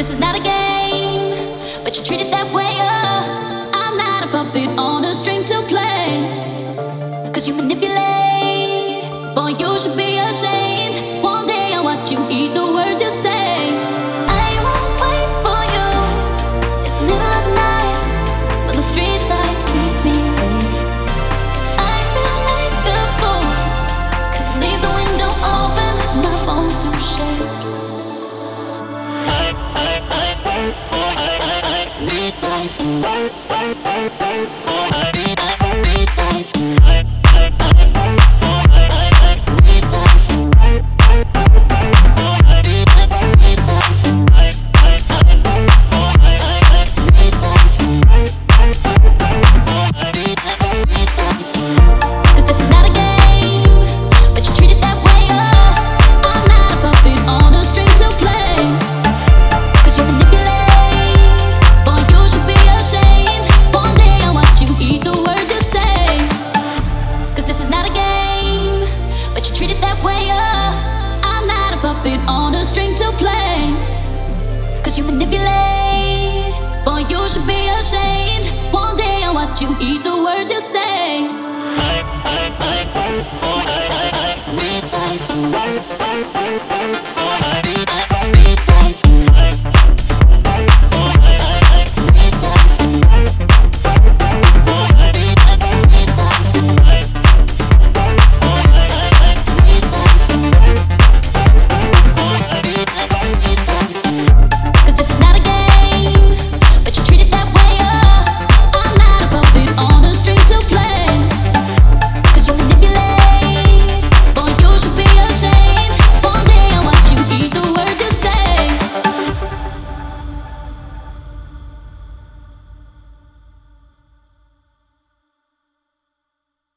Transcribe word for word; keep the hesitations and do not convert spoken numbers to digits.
this is not a game, but you treat it that way. Oh, I'm not a puppet on a string to play. Cause you manipulate, boy, you should be ashamed. One day I'll watch you eat the words you say. I won't wait for you, it's the middle of the night, but the street lights keep me awake. I feel like a fool, cause I leave the window open, my bones do shake. I, I, I, I, I, I, I, street lights, I, I, I, I, I, street lights, I, I, I, I, I, street lights, I, I, I, I, street lights, I, I, I, I, street lights, I, I, I, street lights. Cause this is not a game, but you treat it that way. Oh, I'm not a puppet on a string to play. Cause you manipulate, boy, you should be ashamed. One day I'll watch you eat the words you say. Cause this is not a game, but you treat it that way. Oh, I'm not a puppet on a string to play. Cause you manipulate, boy, you should be ashamed. One day I'll watch you eat the